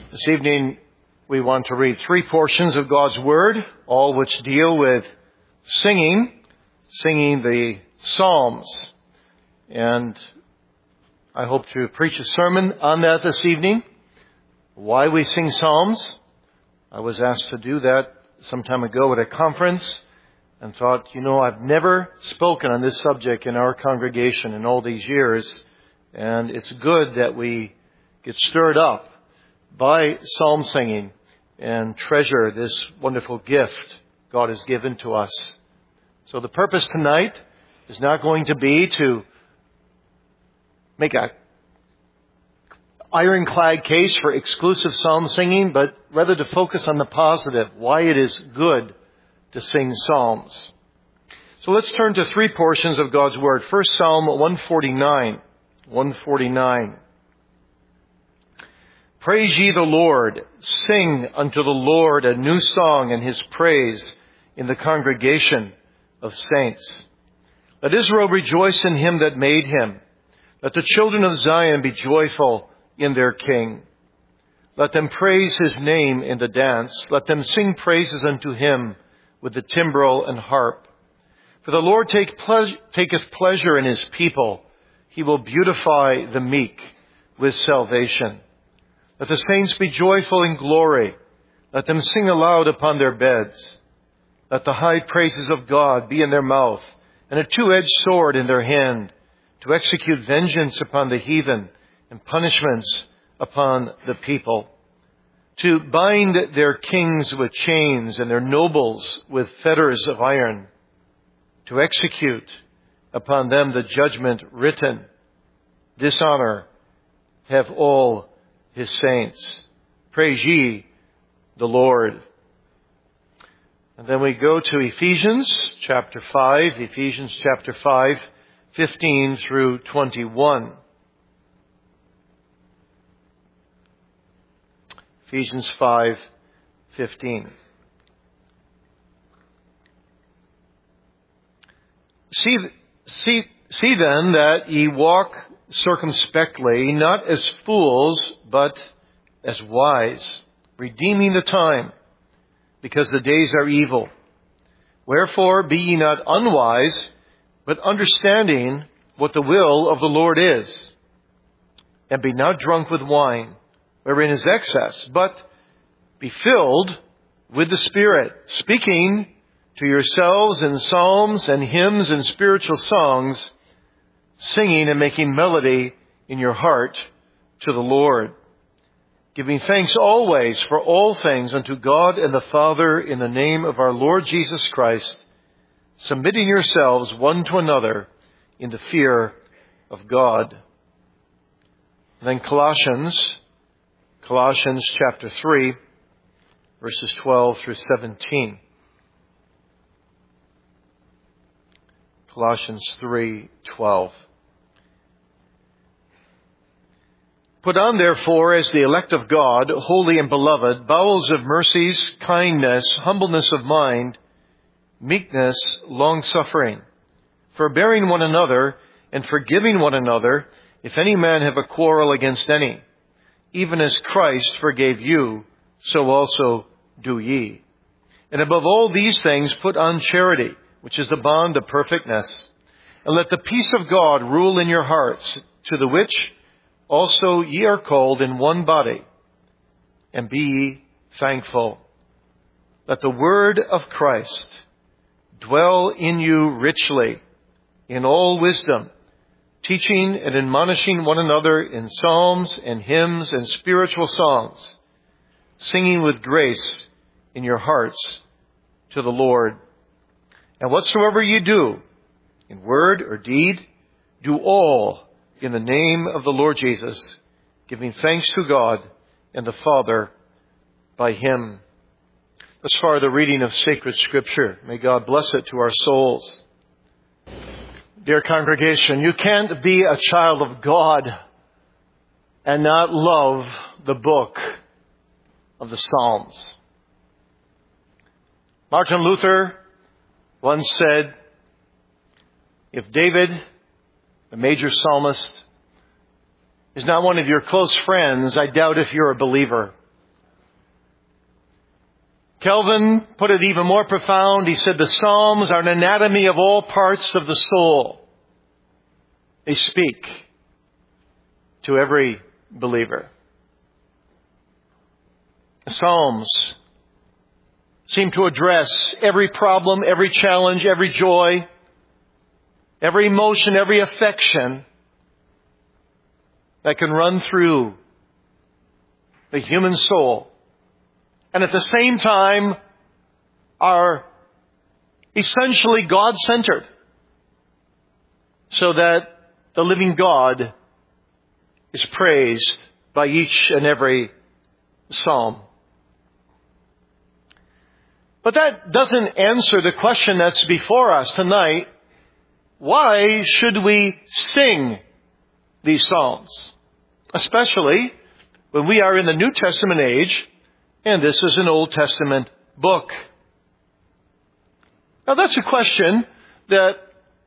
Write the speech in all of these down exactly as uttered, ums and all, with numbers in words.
This evening we want to read three portions of God's Word, all which deal with singing, singing the Psalms. And I hope to preach a sermon on that this evening. Why we sing Psalms. I was asked to do that some time ago at a conference and thought, you know, I've never spoken on this subject in our congregation in all these years. And it's good that we get stirred up by psalm singing and treasure this wonderful gift God has given to us. So the purpose tonight is not going to be to make a ironclad case for exclusive psalm singing, but rather to focus on the positive, why it is good to sing psalms. So let's turn to three portions of God's Word. First, Psalm one forty-nine. one forty-nine. Praise ye the Lord. Sing unto the Lord a new song in His praise in the congregation of saints. Let Israel rejoice in Him that made him. Let the children of Zion be joyful in their King. Let them praise His name in the dance. Let them sing praises unto Him with the timbrel and harp. For the Lord take ple- taketh pleasure in His people. He will beautify the meek with salvation. Let the saints be joyful in glory. Let them sing aloud upon their beds. Let the high praises of God be in their mouth, and a two-edged sword in their hand, to execute vengeance upon the heathen and punishments upon the people, to bind their kings with chains and their nobles with fetters of iron, to execute upon them the judgment written. Dishonor have all His saints. Praise ye the Lord. And then we go to Ephesians chapter five, Ephesians chapter five, fifteen through twenty-one. Ephesians five, fifteen. See, see, see then that ye walk circumspectly, not as fools, but as wise, redeeming the time, because the days are evil. Wherefore be ye not unwise, but understanding what the will of the Lord is. And be not drunk with wine, wherein is excess, but be filled with the Spirit, speaking to yourselves in psalms and hymns and spiritual songs, singing and making melody in your heart to the Lord, giving thanks always for all things unto God and the Father in the name of our Lord Jesus Christ, submitting yourselves one to another in the fear of God. And then Colossians, Colossians chapter three, verses twelve through seventeen. Colossians three twelve. Put on, therefore, as the elect of God, holy and beloved, bowels of mercies, kindness, humbleness of mind, meekness, long-suffering, forbearing one another, and forgiving one another, if any man have a quarrel against any. Even as Christ forgave you, so also do ye. And above all these things put on charity, which is the bond of perfectness. And let the peace of God rule in your hearts, to the which also ye are called in one body, and be ye thankful. Let the word of Christ dwell in you richly, in all wisdom, teaching and admonishing one another in psalms and hymns and spiritual songs, singing with grace in your hearts to the Lord. And whatsoever ye do, in word or deed, do all in the name of the Lord Jesus, giving thanks to God and the Father by Him. Thus far, the reading of sacred Scripture. May God bless it to our souls. Dear congregation, you can't be a child of God and not love the book of the Psalms. Martin Luther once said, if David, the major psalmist, is not one of your close friends, I doubt if you're a believer. Calvin put it even more profound. He said the Psalms are an anatomy of all parts of the soul. They speak to every believer. The Psalms seem to address every problem, every challenge, every joy, every emotion, every affection that can run through the human soul. And at the same time are essentially God-centered, so that the living God is praised by each and every psalm. But that doesn't answer the question that's before us tonight. Why should we sing these psalms? Especially when we are in the New Testament age, and this is an Old Testament book. Now that's a question that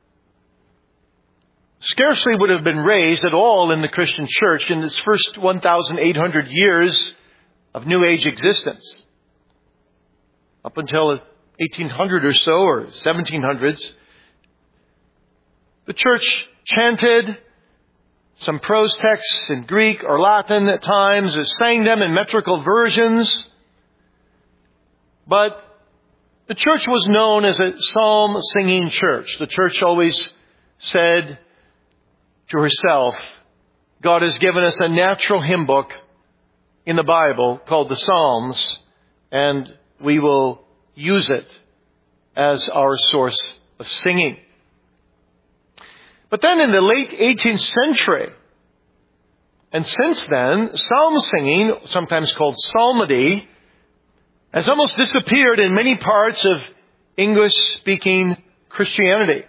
scarcely would have been raised at all in the Christian church in its first one thousand eight hundred years of New Age existence. Up until eighteen hundred or so, or seventeen hundreds, the church chanted some prose texts in Greek or Latin at times, or sang them in metrical versions. But the church was known as a psalm-singing church. The church always said to herself, God has given us a natural hymn book in the Bible called the Psalms, and we will use it as our source of singing. But then in the late eighteenth century, and since then, psalm singing, sometimes called psalmody, has almost disappeared in many parts of English-speaking Christianity.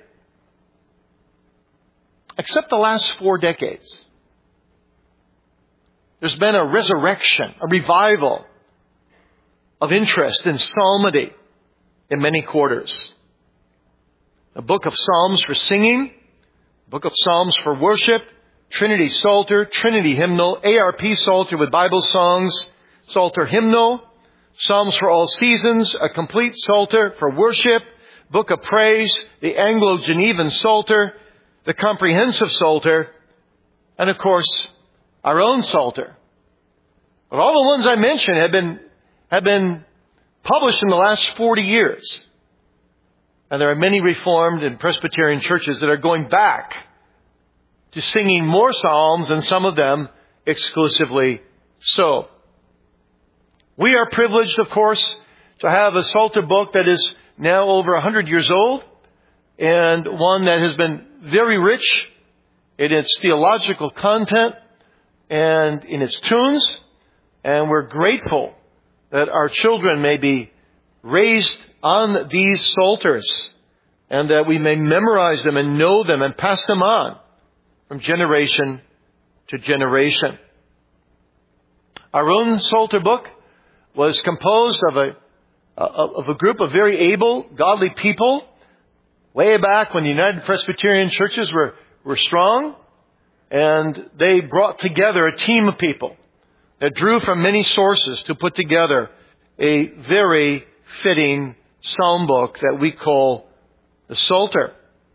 Except the last four decades. There's been a resurrection, a revival of interest in psalmody in many quarters. A book of psalms for singing, a book of psalms for worship, Trinity Psalter, Trinity Hymnal, A R P Psalter with Bible songs, Psalter Hymnal, Psalms for all seasons, a complete Psalter for worship, Book of Praise, the Anglo-Genevan Psalter, the Comprehensive Psalter, and of course, our own Psalter. But all the ones I mentioned have been, have been published in the last forty years. And there are many Reformed and Presbyterian churches that are going back to singing more psalms, and some of them exclusively so. We are privileged, of course, to have a Psalter book that is now over one hundred years old, and one that has been very rich in its theological content and in its tunes. And we're grateful that our children may be raised on these psalters, and that we may memorize them and know them and pass them on from generation to generation. Our own Psalter book was composed of a of a group of very able, godly people way back when the United Presbyterian churches were, were strong, and they brought together a team of people that drew from many sources to put together a very fitting psalm book that we call the Psalter.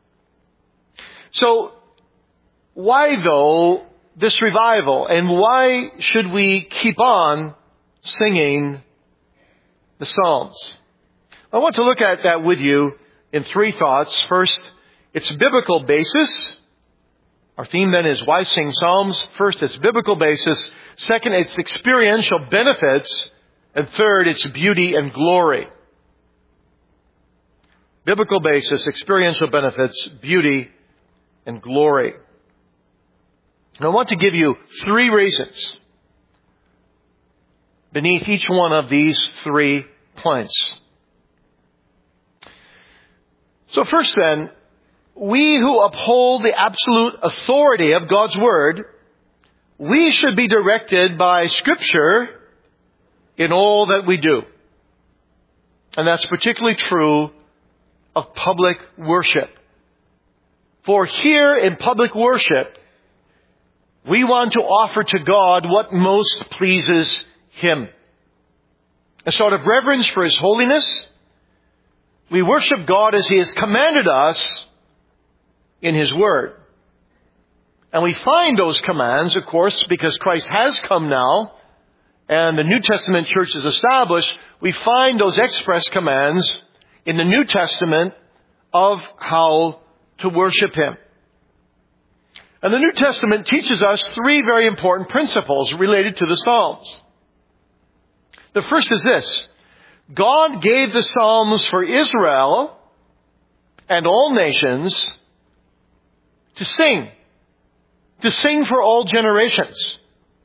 So, why though this revival, and why should we keep on singing the Psalms? I want to look at that with you in three thoughts. First, its biblical basis. Our theme then is why sing Psalms? First, its biblical basis. Second, its experiential benefits. And third, its beauty and glory. Biblical basis, experiential benefits, beauty and glory. And I want to give you three reasons beneath each one of these three points. So first then, we who uphold the absolute authority of God's Word, we should be directed by Scripture in all that we do. And that's particularly true of public worship. For here in public worship, we want to offer to God what most pleases Him. A sort of reverence for His holiness. We worship God as He has commanded us in His Word. And we find those commands, of course, because Christ has come now and the New Testament church is established. We find those express commands in the New Testament of how to worship Him. And the New Testament teaches us three very important principles related to the Psalms. The first is this: God gave the Psalms for Israel and all nations to sing. To sing for all generations.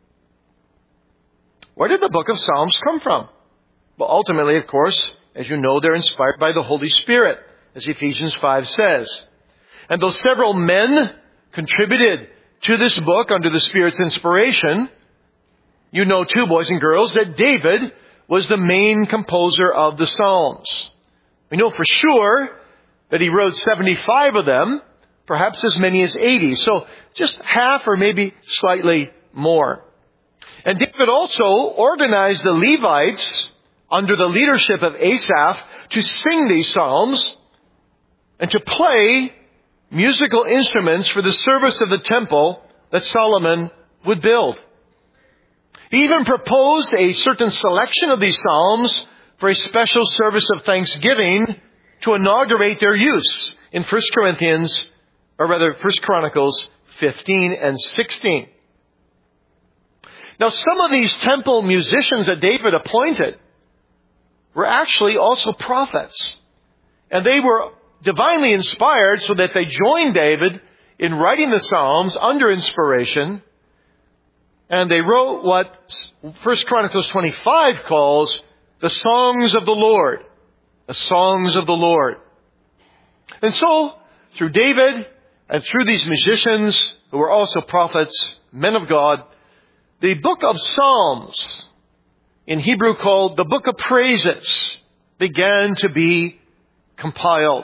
Where did the book of Psalms come from? Well, ultimately, of course, as you know, they're inspired by the Holy Spirit, as Ephesians five says. And though several men contributed to this book under the Spirit's inspiration, you know too, boys and girls, that David was the main composer of the Psalms. We know for sure that he wrote seventy-five of them, perhaps as many as eighty. So just half or maybe slightly more. And David also organized the Levites under the leadership of Asaph to sing these psalms and to play musical instruments for the service of the temple that Solomon would build. He even proposed a certain selection of these psalms for a special service of thanksgiving to inaugurate their use in First Corinthians, or rather First Chronicles fifteen and sixteen. Now, some of these temple musicians that David appointed were actually also prophets. And they were divinely inspired so that they joined David in writing the Psalms under inspiration. And they wrote what First Chronicles twenty-five calls the songs of the Lord. The songs of the Lord. And so, through David and through these musicians who were also prophets, men of God, the book of Psalms, in Hebrew called the Book of Praises, began to be compiled.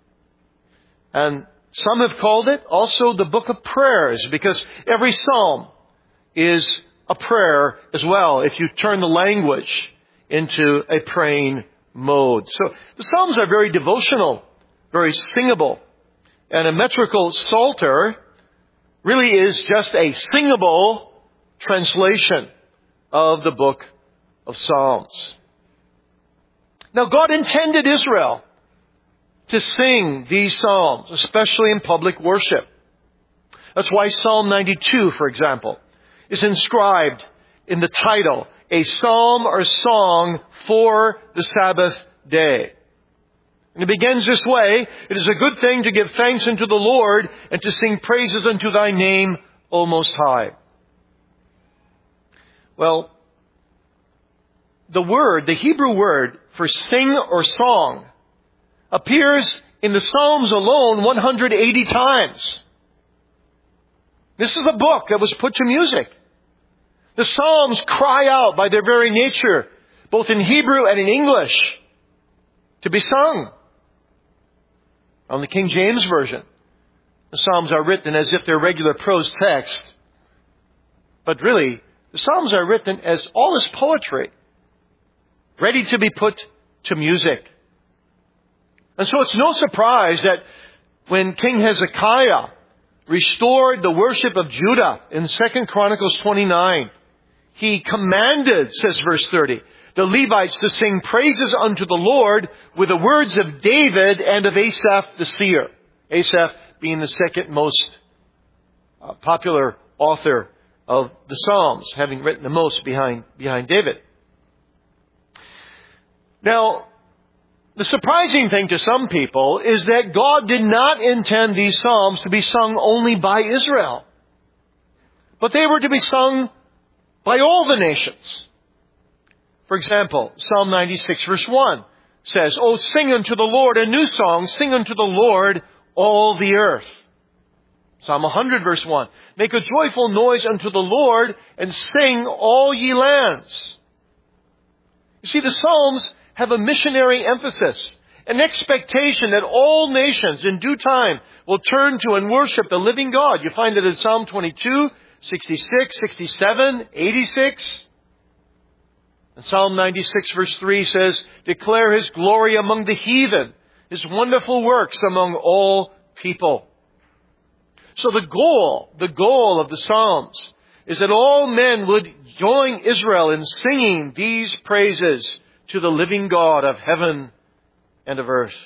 And some have called it also the Book of Prayers, because every psalm is a prayer as well, if you turn the language into a praying mode. So the Psalms are very devotional, very singable. And a metrical psalter really is just a singable translation of the book of Psalms. Now, God intended Israel to sing these psalms, especially in public worship. That's why Psalm ninety-two, for example, is inscribed in the title, a psalm or song for the Sabbath day. And it begins this way: it is a good thing to give thanks unto the Lord and to sing praises unto thy name, O Most High. Well, the word, the Hebrew word for sing or song, appears in the Psalms alone one hundred eighty times. This is a book that was put to music. The Psalms cry out by their very nature, both in Hebrew and in English, to be sung. On the King James Version, the Psalms are written as if they're regular prose text. But really, the Psalms are written as all as poetry, ready to be put to music. And so it's no surprise that when King Hezekiah restored the worship of Judah in Second Chronicles twenty-nine, he commanded, says verse thirty, the Levites to sing praises unto the Lord with the words of David and of Asaph the seer. Asaph being the second most uh, popular author of the Psalms, having written the most behind, behind David. Now, the surprising thing to some people is that God did not intend these Psalms to be sung only by Israel, but they were to be sung by all the nations. For example, Psalm ninety-six verse one says, O sing unto the Lord a new song, sing unto the Lord all the earth. Psalm one hundred verse one, make a joyful noise unto the Lord and sing all ye lands. You see, the Psalms have a missionary emphasis, an expectation that all nations in due time will turn to and worship the living God. You find it in Psalm twenty-two, sixty-six, sixty-seven, eighty-six. And Psalm ninety-six verse three says, declare His glory among the heathen, His wonderful works among all people. So the goal, the goal of the Psalms is that all men would join Israel in singing these praises to the living God of heaven and of earth.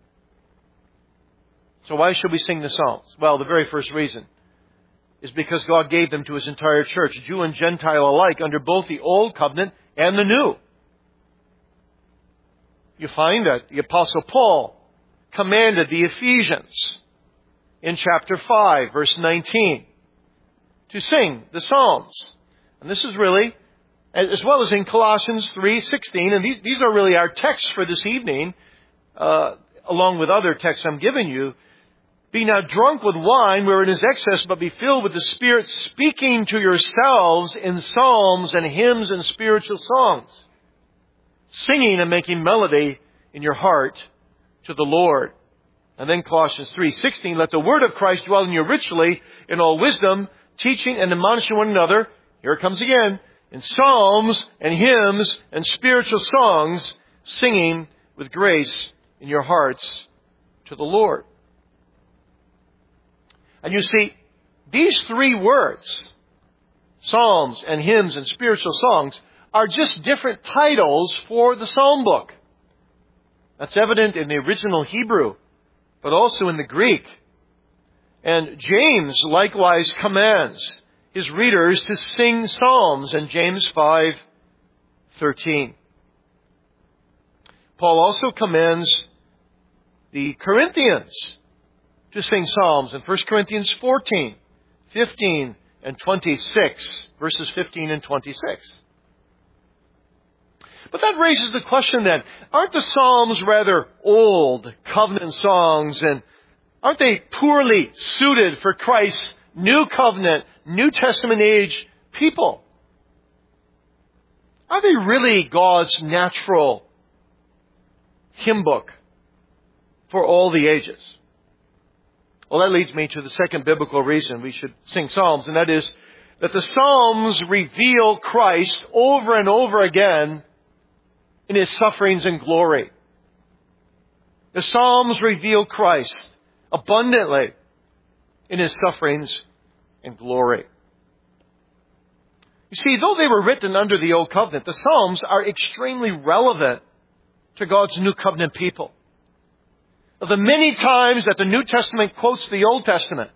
So why should we sing the Psalms? Well, the very first reason is because God gave them to His entire church, Jew and Gentile alike, under both the Old Covenant and the New. You find that the Apostle Paul commanded the Ephesians in chapter five, verse nineteen, to sing the Psalms. And this is really, as well as in Colossians three sixteen, and these, these are really our texts for this evening, uh, along with other texts I'm giving you. Be not drunk with wine wherein is excess, but be filled with the Spirit, speaking to yourselves in psalms and hymns and spiritual songs, singing and making melody in your heart to the Lord. And then Colossians three sixteen, let the word of Christ dwell in you richly in all wisdom, teaching and admonishing one another, here it comes again, in psalms and hymns and spiritual songs, singing with grace in your hearts to the Lord. And you see, these three words, psalms and hymns and spiritual songs, are just different titles for the psalm book. That's evident in the original Hebrew, but also in the Greek. And James likewise commands his readers to sing psalms in James five thirteen. Paul also commands the Corinthians to sing psalms in First Corinthians fourteen, fifteen, and twenty-six, verses fifteen and twenty-six. But that raises the question then, aren't the Psalms rather old covenant songs, and aren't they poorly suited for Christ's new covenant, New Testament age people? Are they really God's natural hymn book for all the ages? Well, that leads me to the second biblical reason we should sing Psalms, and that is that the Psalms reveal Christ over and over again in His sufferings and glory. The Psalms reveal Christ abundantly in His sufferings and glory. You see, though they were written under the Old Covenant, the Psalms are extremely relevant to God's New Covenant people. Of the many times that the New Testament quotes the Old Testament,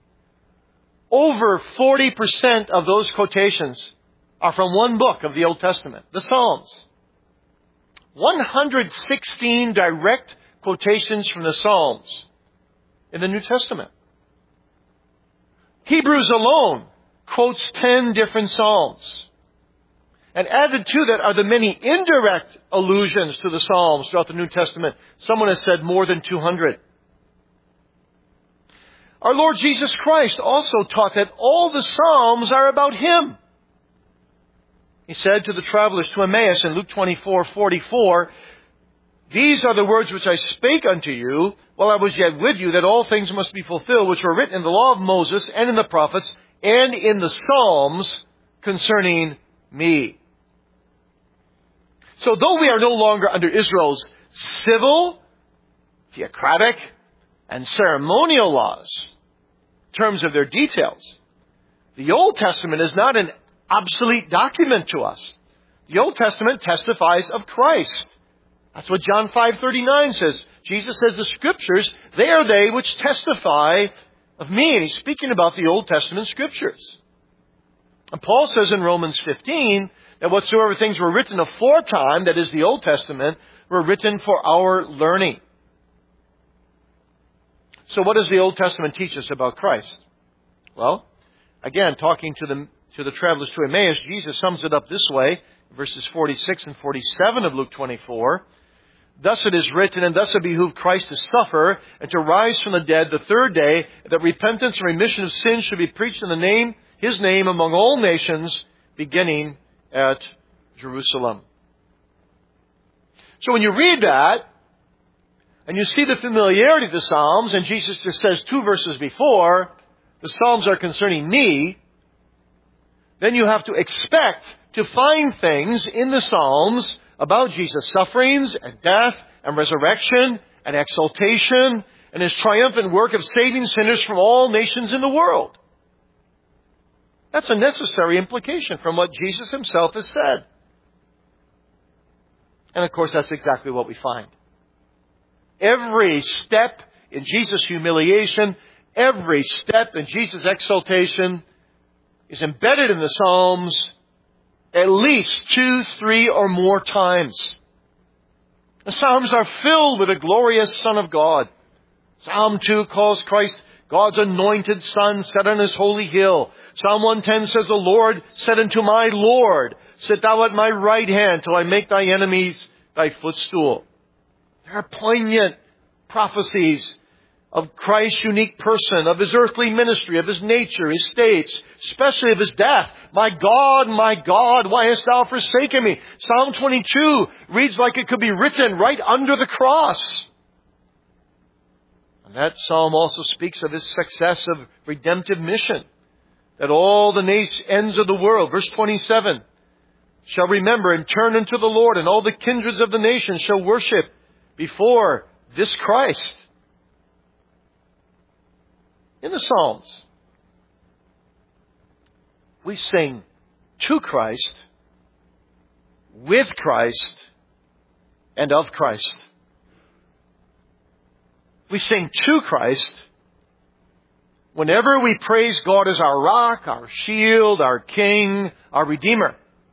over forty percent of those quotations are from one book of the Old Testament, the Psalms. one hundred sixteen direct quotations from the Psalms in the New Testament. Hebrews alone quotes ten different Psalms. And added to that are the many indirect allusions to the Psalms throughout the New Testament. Someone has said more than two hundred. Our Lord Jesus Christ also taught that all the Psalms are about Him. He said to the travelers to Emmaus in Luke twenty-four forty-four, these are the words which I spake unto you while I was yet with you, that all things must be fulfilled which were written in the law of Moses and in the prophets and in the Psalms concerning me. So though we are no longer under Israel's civil, theocratic, and ceremonial laws, in terms of their details, the Old Testament is not an obsolete document to us. The Old Testament testifies of Christ. That's what John five thirty-nine says. Jesus says the Scriptures, they are they which testify of me. And He's speaking about the Old Testament Scriptures. And Paul says in Romans fifteen that whatsoever things were written aforetime, that is the Old Testament, were written for our learning. So what does the Old Testament teach us about Christ? Well, again, talking to the, to the travelers to Emmaus, Jesus sums it up this way, verses forty-six and forty-seven of Luke twenty-four. Thus it is written, and thus it behooved Christ to suffer and to rise from the dead the third day, that repentance and remission of sins should be preached in the name, His name among all nations, beginning at Jerusalem. So when you read that, and you see the familiarity of the Psalms, and Jesus just says two verses before, the Psalms are concerning me, then you have to expect to find things in the Psalms about Jesus' sufferings and death and resurrection and exaltation and His triumphant work of saving sinners from all nations in the world. That's a necessary implication from what Jesus Himself has said. And of course, that's exactly what we find. Every step in Jesus' humiliation, every step in Jesus' exaltation is embedded in the Psalms at least two, three, or more times. The Psalms are filled with the glorious Son of God. Psalm two calls Christ God's anointed Son, set on His holy hill. Psalm one ten says, the Lord said unto my Lord, sit thou at my right hand till I make thy enemies thy footstool. There are poignant prophecies of Christ's unique person, of His earthly ministry, of His nature, His states, especially of His death. My God, my God, why hast thou forsaken me? Psalm twenty-two reads like it could be written right under the cross. And that psalm also speaks of His success of redemptive mission, that all the ends of the world, verse twenty-seven, shall remember and turn unto the Lord, and all the kindreds of the nations shall worship before this Christ. In the Psalms, we sing to Christ, with Christ, and of Christ. We sing to Christ whenever we praise God as our rock, our shield, our King, our Redeemer.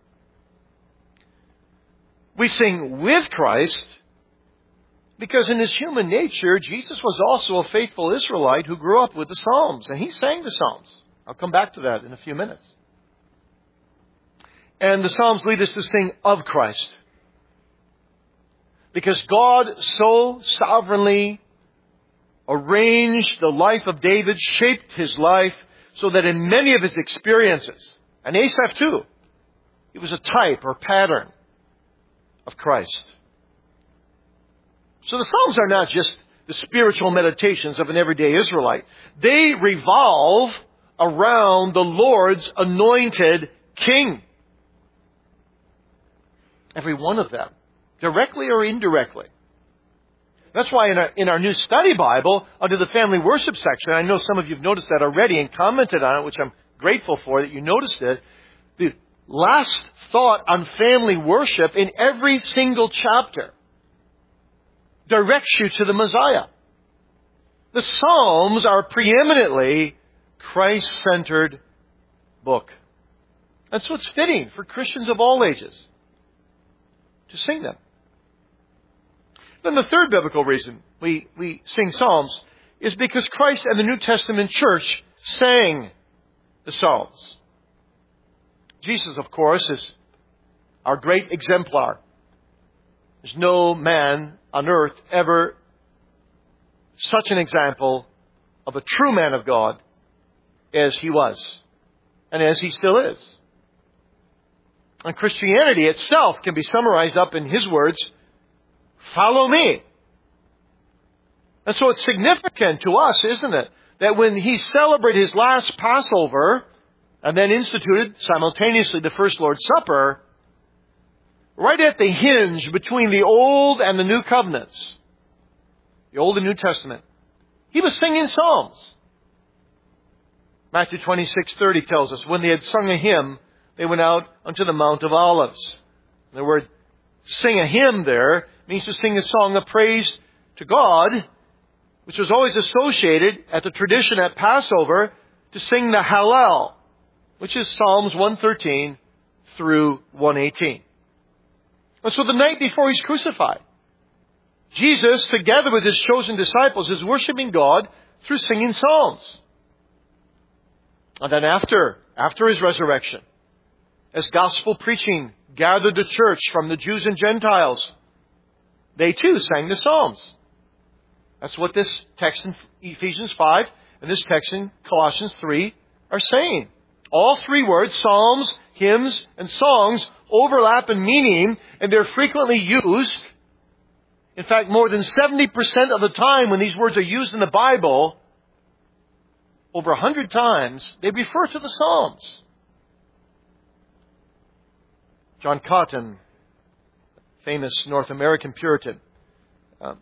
We sing with Christ because in His human nature, Jesus was also a faithful Israelite who grew up with the Psalms, and He sang the Psalms. I'll come back to that in a few minutes. And the Psalms lead us to sing of Christ, because God so sovereignly arranged the life of David, shaped his life, so that in many of his experiences, and Asaph too, he was a type or pattern of Christ. So the Psalms are not just the spiritual meditations of an everyday Israelite. They revolve around the Lord's anointed King. Every one of them, directly or indirectly. That's why in our, in our new study Bible, under the family worship section, I know some of you have noticed that already and commented on it, which I'm grateful for that you noticed it. The last thought on family worship in every single chapter directs you to the Messiah. The Psalms are preeminently Christ-centered book. And so it's fitting for Christians of all ages to sing them. Then the third biblical reason we, we sing Psalms is because Christ and the New Testament church sang the Psalms. Jesus, of course, is our great exemplar. There's no man on earth ever such an example of a true man of God as He was, and as He still is. And Christianity itself can be summarized up in His words, follow me. And so it's significant to us, isn't it, that when He celebrated His last Passover and then instituted simultaneously the first Lord's Supper, right at the hinge between the Old and the New Covenants, the Old and New Testament, He was singing psalms. Matthew twenty-six thirty tells us, when they had sung a hymn, they went out unto the Mount of Olives. And the word sing a hymn there means to sing a song of praise to God, which was always associated at the tradition at Passover to sing the Hallel, which is Psalms one thirteen through one eighteen. And so the night before He's crucified, Jesus, together with His chosen disciples, is worshiping God through singing psalms. And then after, after His resurrection, as gospel preaching gathered the church from the Jews and Gentiles, they too sang the Psalms. That's what this text in Ephesians five and this text in Colossians three are saying. All three words, psalms, hymns, and songs, overlap in meaning, and they're frequently used. In fact, more than seventy percent of the time when these words are used in the Bible, over one hundred times, they refer to the Psalms. John Cotton, famous North American Puritan, uh,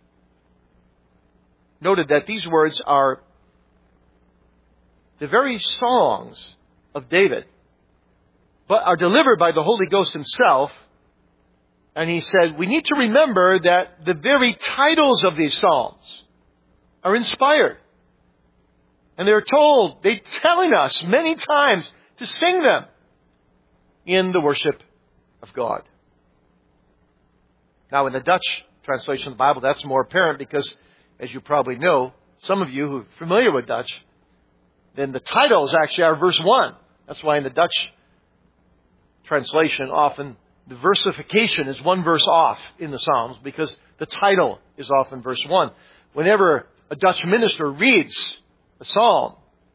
noted that these words are the very songs of David, but are delivered by the Holy Ghost himself. And he said, we need to remember that the very titles of these psalms are inspired. And they're told, they're telling us many times to sing them in the worship of God. Now, in the Dutch translation of the Bible, that's more apparent because, as you probably know, some of you who are familiar with Dutch, then the titles actually are verse one. That's why in the Dutch translation, often the versification is one verse off in the Psalms because the title is often verse one. Whenever a Dutch minister reads a psalm,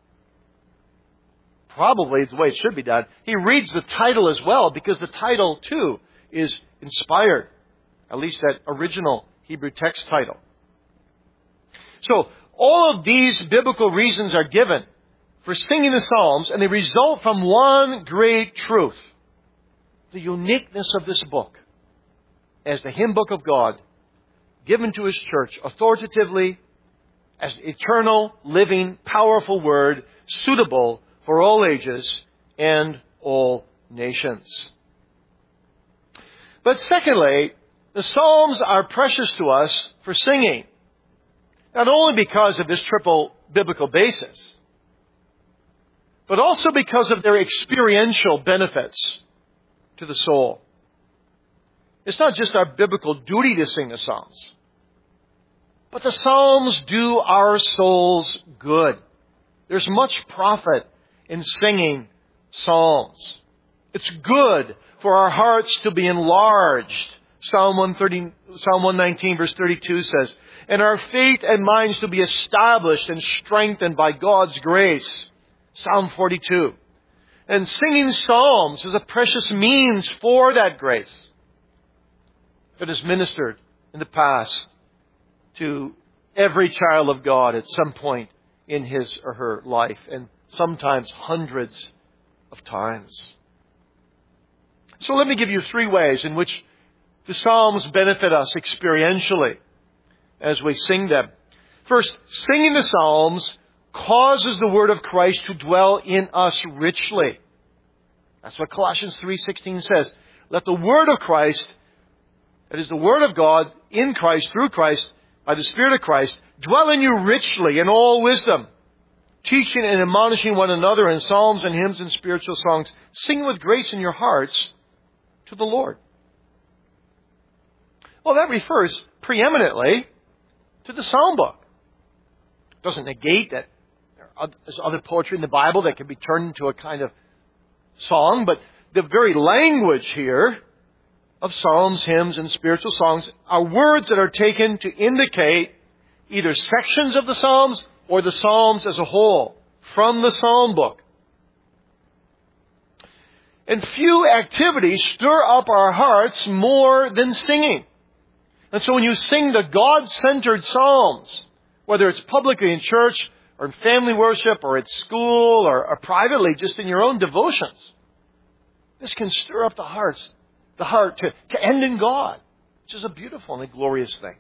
probably the way it should be done, he reads the title as well because the title too is inspired. At least that original Hebrew text title. So, all of these biblical reasons are given for singing the Psalms, and they result from one great truth. The uniqueness of this book as the hymn book of God, given to His church authoritatively as eternal, living, powerful Word, suitable for all ages and all nations. But secondly, the Psalms are precious to us for singing, not only because of this triple biblical basis, but also because of their experiential benefits to the soul. It's not just our biblical duty to sing the Psalms, but the Psalms do our souls good. There's much profit in singing Psalms. It's good for our hearts to be enlarged. Psalm one thirty, Psalm one nineteen verse thirty-two says, and our faith and minds to be established and strengthened by God's grace. Psalm forty-two. And singing psalms is a precious means for that grace that is ministered in the past to every child of God at some point in his or her life, and sometimes hundreds of times. So let me give you three ways in which the Psalms benefit us experientially as we sing them. First, singing the Psalms causes the word of Christ to dwell in us richly. That's what Colossians three sixteen says. Let the word of Christ, that is the word of God in Christ, through Christ, by the Spirit of Christ, dwell in you richly in all wisdom, teaching and admonishing one another in psalms and hymns and spiritual songs, singing with grace in your hearts to the Lord. Well, that refers preeminently to the Psalm book. It doesn't negate that there's other poetry in the Bible that can be turned into a kind of song, but the very language here of psalms, hymns, and spiritual songs are words that are taken to indicate either sections of the Psalms or the Psalms as a whole from the Psalm book. And few activities stir up our hearts more than singing. And so when you sing the God-centered Psalms, whether it's publicly in church or in family worship or at school or, or privately just in your own devotions, this can stir up the hearts, the heart to, to end in God, which is a beautiful and a glorious thing.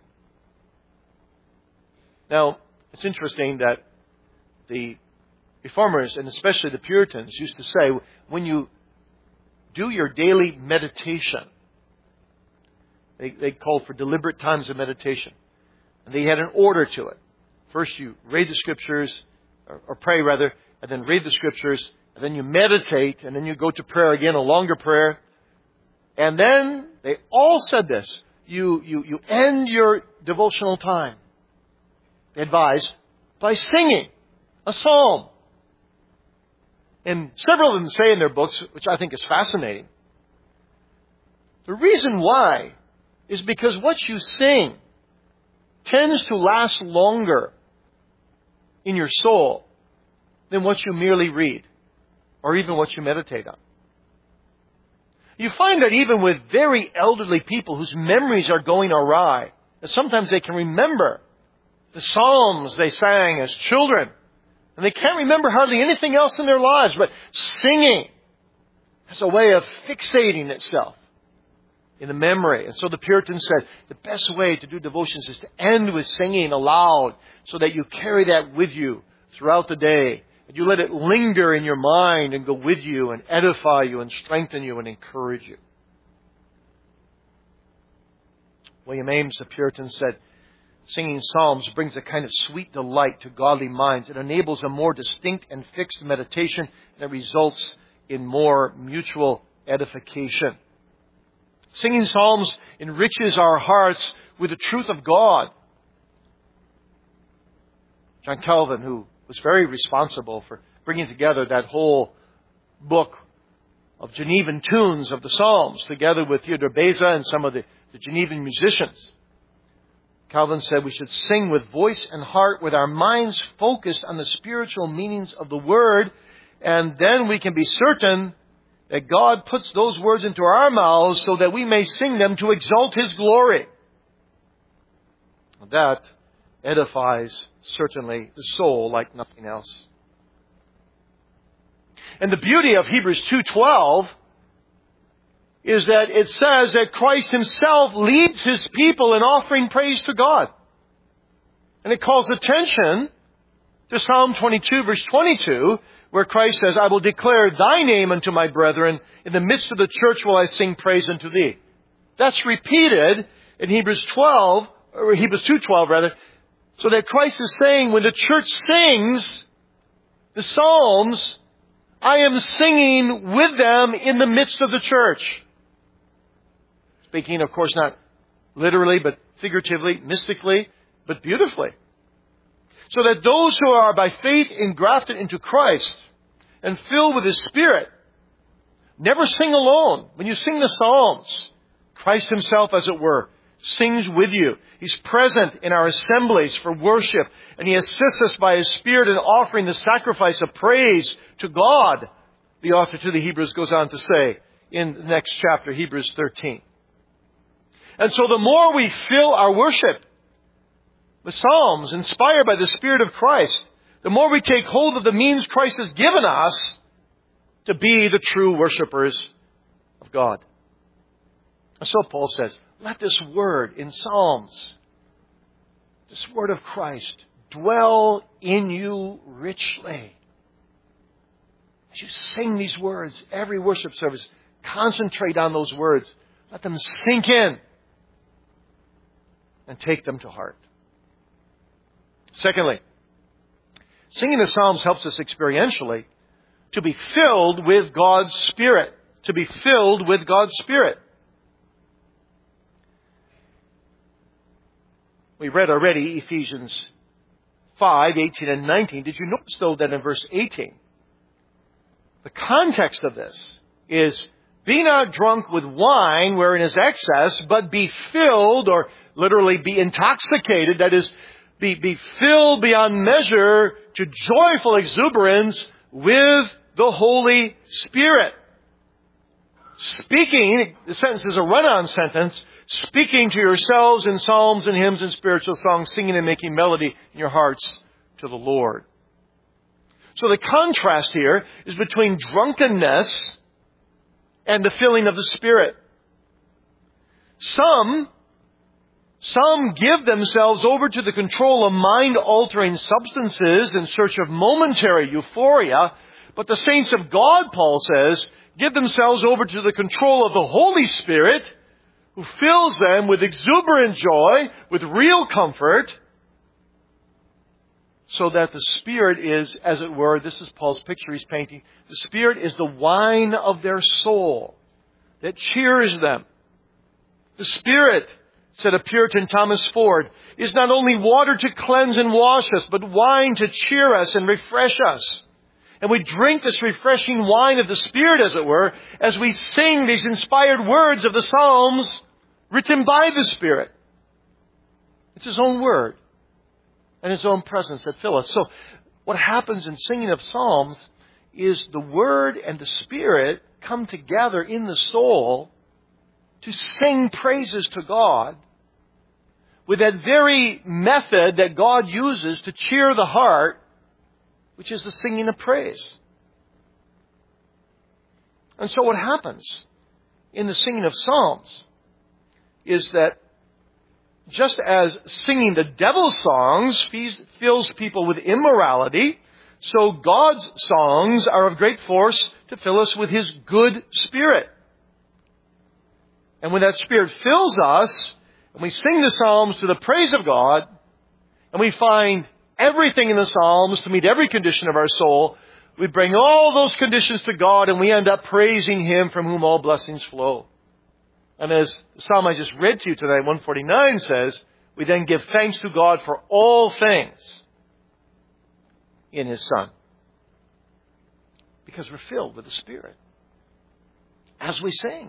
Now, it's interesting that the Reformers, and especially the Puritans, used to say, when you do your daily meditation, they, they called for deliberate times of meditation. And they had an order to it. First you read the Scriptures, or, or pray rather, and then read the Scriptures, and then you meditate, and then you go to prayer again, a longer prayer. And then they all said this, you, you, you end your devotional time, they advised, by singing a psalm. And several of them say in their books, which I think is fascinating, the reason why is because what you sing tends to last longer in your soul than what you merely read or even what you meditate on. You find that even with very elderly people whose memories are going awry, that sometimes they can remember the psalms they sang as children, and they can't remember hardly anything else in their lives, but singing has a way of fixating itself in the memory. And so the Puritans said the best way to do devotions is to end with singing aloud so that you carry that with you throughout the day. And you let it linger in your mind and go with you and edify you and strengthen you and encourage you. William Ames, the Puritan, said, singing psalms brings a kind of sweet delight to godly minds. It enables a more distinct and fixed meditation that results in more mutual edification. Singing psalms enriches our hearts with the truth of God. John Calvin, who was very responsible for bringing together that whole book of Genevan tunes of the Psalms, together with Theodore Beza and some of the, the Genevan musicians. Calvin said we should sing with voice and heart, with our minds focused on the spiritual meanings of the Word, and then we can be certain that God puts those words into our mouths so that we may sing them to exalt His glory. That edifies, certainly, the soul like nothing else. And the beauty of Hebrews two twelve is that it says that Christ Himself leads His people in offering praise to God. And it calls attention to Psalm twenty-two, verse twenty-two, where Christ says, I will declare Thy name unto my brethren. In the midst of the church will I sing praise unto Thee. That's repeated in Hebrews twelve, or Hebrews two twelve rather, so that Christ is saying when the church sings the Psalms, I am singing with them in the midst of the church. Speaking, of course, not literally, but figuratively, mystically, but beautifully. So that those who are by faith engrafted into Christ and filled with His Spirit never sing alone. When you sing the Psalms, Christ Himself, as it were, sings with you. He's present in our assemblies for worship, and He assists us by His Spirit in offering the sacrifice of praise to God. The author to the Hebrews goes on to say in the next chapter, Hebrews thirteen. And so the more we fill our worship with psalms inspired by the Spirit of Christ, the more we take hold of the means Christ has given us to be the true worshipers of God. And so Paul says, let this word in Psalms, this word of Christ, dwell in you richly. As you sing these words, every worship service, concentrate on those words. Let them sink in and take them to heart. Secondly, singing the Psalms helps us experientially to be filled with God's Spirit. To be filled with God's Spirit. We read already Ephesians five, eighteen and nineteen. Did you notice, though, that in verse eighteen, the context of this is, be not drunk with wine wherein is excess, but be filled, or literally be intoxicated, that is, be, be filled beyond measure to joyful exuberance with the Holy Spirit. Speaking, the sentence is a run-on sentence, speaking to yourselves in psalms and hymns and spiritual songs, singing and making melody in your hearts to the Lord. So the contrast here is between drunkenness and the filling of the Spirit. Some, some give themselves over to the control of mind-altering substances in search of momentary euphoria, but the saints of God, Paul says, give themselves over to the control of the Holy Spirit, who fills them with exuberant joy, with real comfort, so that the Spirit is, as it were, this is Paul's picture he's painting, the Spirit is the wine of their soul that cheers them. The Spirit, said a Puritan Thomas Ford, is not only water to cleanse and wash us, but wine to cheer us and refresh us. And we drink this refreshing wine of the Spirit, as it were, as we sing these inspired words of the Psalms written by the Spirit. It's His own word and His own presence that fill us. So what happens in singing of Psalms is the Word and the Spirit come together in the soul to sing praises to God with that very method that God uses to cheer the heart, which is the singing of praise. And so what happens in the singing of psalms is that just as singing the devil's songs fills people with immorality, so God's songs are of great force to fill us with His good Spirit. And when that Spirit fills us, and we sing the psalms to the praise of God, and we find everything in the psalms to meet every condition of our soul, we bring all those conditions to God, and we end up praising Him from whom all blessings flow. And as the psalm I just read to you tonight, one forty-nine says, we then give thanks to God for all things in His Son. Because we're filled with the Spirit as we sing.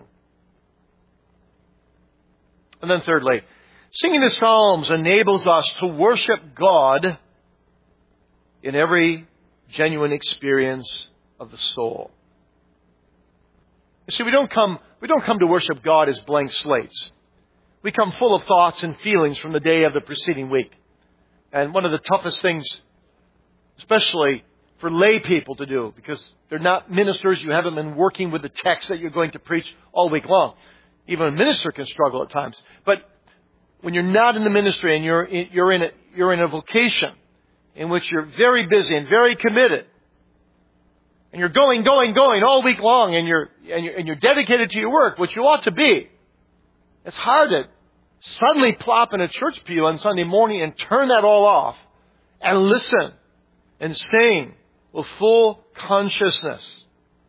And then thirdly, singing the psalms enables us to worship God in every genuine experience of the soul. You see, we don't come, we don't come to worship God as blank slates. We come full of thoughts and feelings from the day of the preceding week. And one of the toughest things, especially for lay people to do, because they're not ministers, you haven't been working with the text that you're going to preach all week long. Even a minister can struggle at times. But when you're not in the ministry and you're in, you're in a, you're in a vocation in which you're very busy and very committed, and you're going, going, going all week long, and you're, and you're, and you're dedicated to your work, which you ought to be. It's hard to suddenly plop in a church pew on Sunday morning and turn that all off and listen and sing with full consciousness.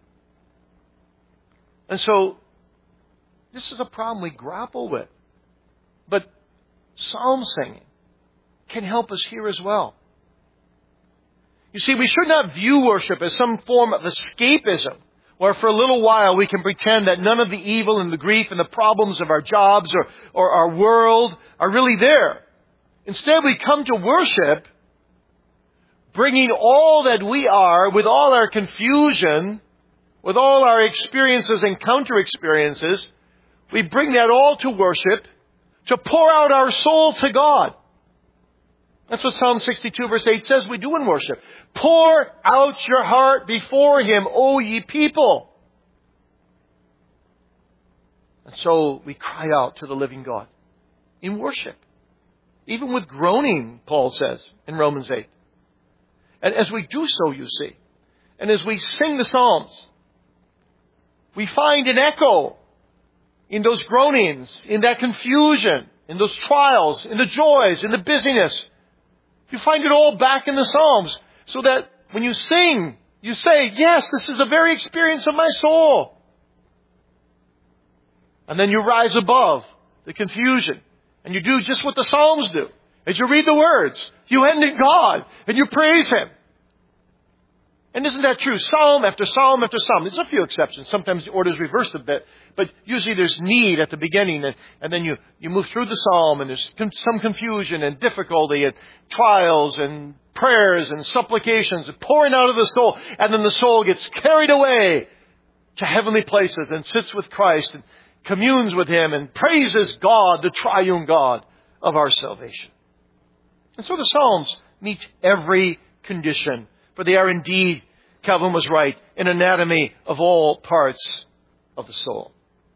And so, this is a problem we grapple with. But psalm singing can help us here as well. You see, we should not view worship as some form of escapism, where for a little while we can pretend that none of the evil and the grief and the problems of our jobs or, or our world are really there. Instead, we come to worship bringing all that we are, with all our confusion, with all our experiences and counter-experiences, we bring that all to worship to pour out our soul to God. That's what Psalm sixty-two verse eight says we do in worship. Pour out your heart before Him, O ye people. And so we cry out to the living God in worship. Even with groaning, Paul says in Romans eight. And as we do so, you see, and as we sing the Psalms, we find an echo in those groanings, in that confusion, in those trials, in the joys, in the busyness. You find it all back in the Psalms, so that when you sing, you say, yes, this is the very experience of my soul. And then you rise above the confusion, and you do just what the Psalms do. As you read the words, you end in God, and you praise Him. And isn't that true? Psalm after psalm after psalm. There's a few exceptions. Sometimes the order is reversed a bit. But usually there's need at the beginning. And, and then you, you move through the psalm, and there's con- some confusion and difficulty and trials and prayers and supplications and pouring out of the soul. And then the soul gets carried away to heavenly places and sits with Christ and communes with Him and praises God, the triune God of our salvation. And so the Psalms meet every condition. For they are indeed, Calvin was right, an anatomy of all parts of the soul.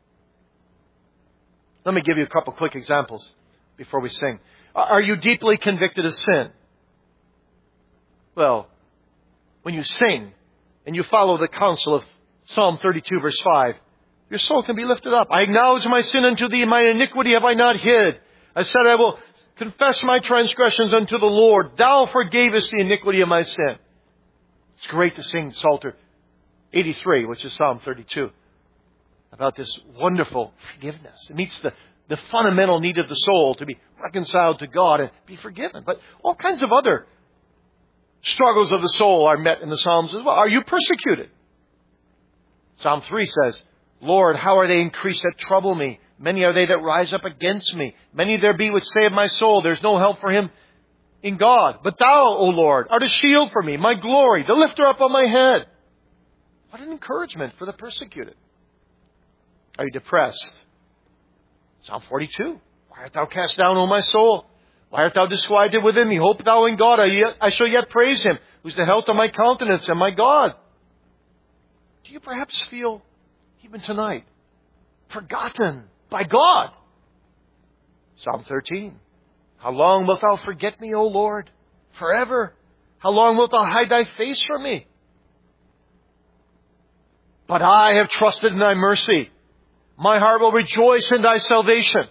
Let me give you a couple quick examples before we sing. Are you deeply convicted of sin? Well, when you sing and you follow the counsel of Psalm thirty-two verse five, your soul can be lifted up. I acknowledge my sin unto Thee, my iniquity have I not hid. I said I will confess my transgressions unto the Lord. Thou forgavest the iniquity of my sin. It's great to sing Psalter eighty-three, which is Psalm thirty-two, about this wonderful forgiveness. It meets the, the fundamental need of the soul to be reconciled to God and be forgiven. But all kinds of other struggles of the soul are met in the Psalms as well. Are you persecuted? Psalm three says, Lord, how are they increased that trouble me? Many are they that rise up against me. Many there be which say of my soul, there's no help for him in God. But Thou, O Lord, art a shield for me, my glory, the lifter up of my head. What an encouragement for the persecuted. Are you depressed? Psalm forty-two. Why art thou cast down, O my soul? Why art thou disquieted within me? Hope thou in God. I, yet, I shall yet praise Him, who's the health of my countenance and my God. Do you perhaps feel even tonight, forgotten by God. Psalm thirteen. How long wilt thou forget me, O Lord? Forever. How long wilt thou hide thy face from me? But I have trusted in thy mercy. My heart will rejoice in thy salvation.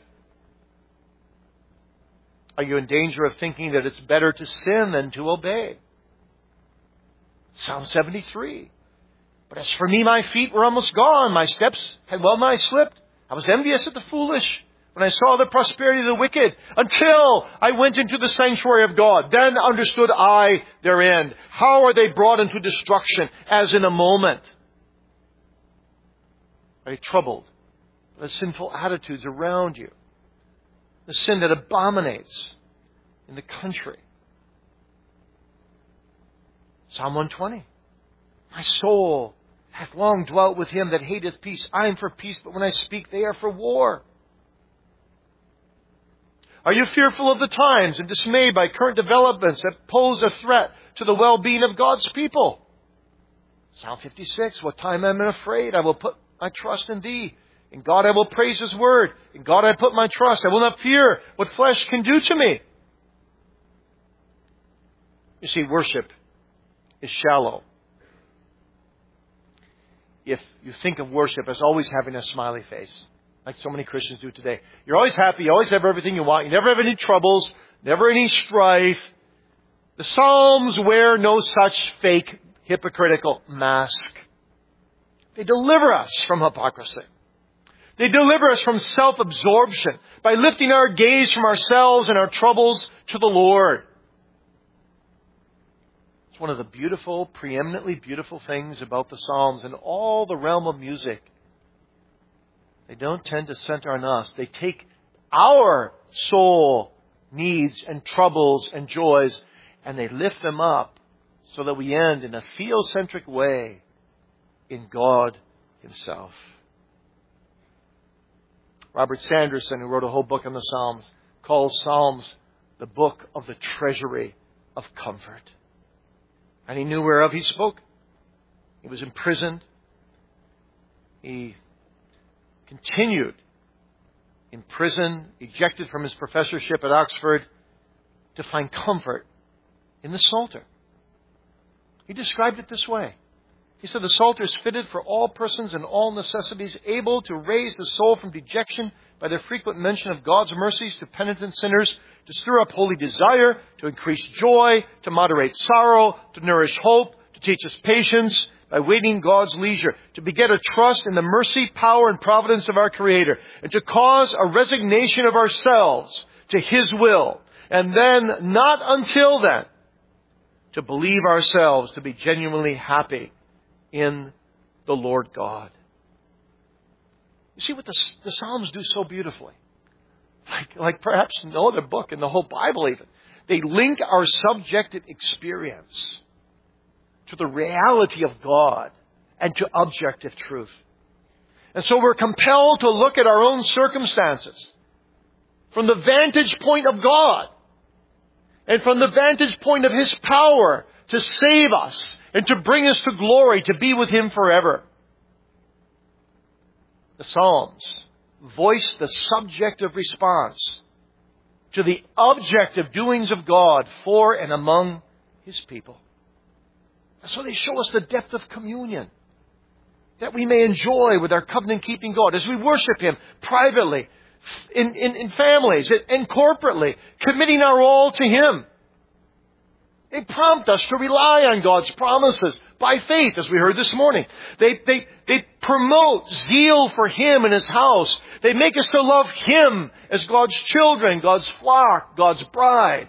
Are you in danger of thinking that it's better to sin than to obey? Psalm seventy-three. But as for me, my feet were almost gone. My steps had well nigh slipped. I was envious at the foolish when I saw the prosperity of the wicked, until I went into the sanctuary of God. Then understood I their end. How are they brought into destruction as in a moment? Are you troubled by the sinful attitudes around you? The sin that abominates in the country. Psalm one twenty. My soul hath long dwelt with him that hateth peace. I am for peace, but when I speak, they are for war. Are you fearful of the times and dismayed by current developments that pose a threat to the well-being of God's people? Psalm fifty-six. What time am I afraid? I will put my trust in thee. In God I will praise his word. In God I put my trust. I will not fear what flesh can do to me. You see, worship is shallow. If you think of worship as always having a smiley face, like so many Christians do today. You're always happy. You always have everything you want. You never have any troubles. Never any strife. The Psalms wear no such fake, hypocritical mask. They deliver us from hypocrisy. They deliver us from self-absorption by lifting our gaze from ourselves and our troubles to the Lord. It's one of the beautiful, preeminently beautiful things about the Psalms and all the realm of music. They don't tend to center on us. They take our soul needs and troubles and joys and they lift them up so that we end in a theocentric way in God himself. Robert Sanderson, who wrote a whole book on the Psalms, calls Psalms the book of the treasury of comfort. And he knew whereof he spoke. He was imprisoned. He continued in prison, ejected from his professorship at Oxford, to find comfort in the Psalter. He described it this way. He said, the Psalter is fitted for all persons and all necessities, able to raise the soul from dejection by the frequent mention of God's mercies to penitent sinners, to stir up holy desire, to increase joy, to moderate sorrow, to nourish hope, to teach us patience, by waiting God's leisure, to beget a trust in the mercy, power, and providence of our Creator, and to cause a resignation of ourselves to his will, and then, not until then, to believe ourselves to be genuinely happy in the Lord God. You see what the, the Psalms do so beautifully? Like, like perhaps no other book in the whole Bible even. They link our subjective experience to the reality of God and to objective truth. And so we're compelled to look at our own circumstances from the vantage point of God and from the vantage point of his power to save us and to bring us to glory, to be with him forever. The Psalms voice the subjective response to the objective doings of God for and among his people. And so they show us the depth of communion that we may enjoy with our covenant-keeping God as we worship him privately, in, in, in families, and corporately, committing our all to him. They prompt us to rely on God's promises by faith, as we heard this morning. They, they, they promote zeal for him and his house. They make us to love him as God's children, God's flock, God's bride.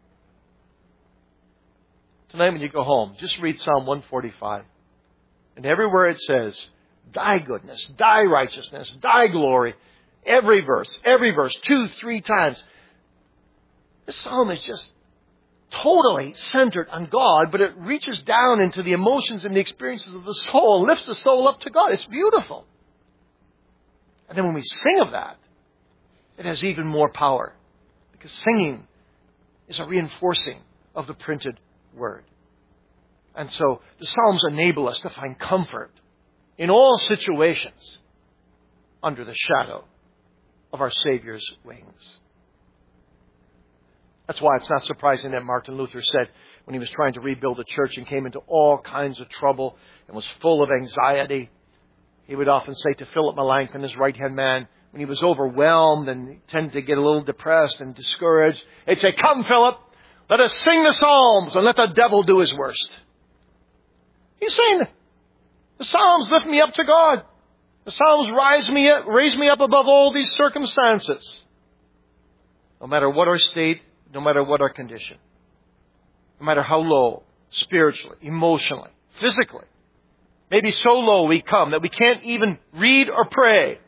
Tonight when you go home, just read Psalm one forty-five. And everywhere it says, thy goodness, thy righteousness, thy glory. Every verse, every verse, two, three times. This psalm is just totally centered on God, but it reaches down into the emotions and the experiences of the soul, lifts the soul up to God. It's beautiful. And then when we sing of that, it has even more power, because singing is a reinforcing of the printed word. And so the Psalms enable us to find comfort in all situations under the shadow of our Savior's wings. That's why it's not surprising that Martin Luther said when he was trying to rebuild the church and came into all kinds of trouble and was full of anxiety, he would often say to Philip Melanchthon, his right-hand man, when he was overwhelmed and tended to get a little depressed and discouraged, he'd say, "Come, Philip, let us sing the Psalms and let the devil do his worst." He's saying, the Psalms lift me up to God. The Psalms rise me up, raise me up above all these circumstances. No matter what our state, no matter what our condition, no matter how low, spiritually, emotionally, physically, maybe so low we come that we can't even read or pray.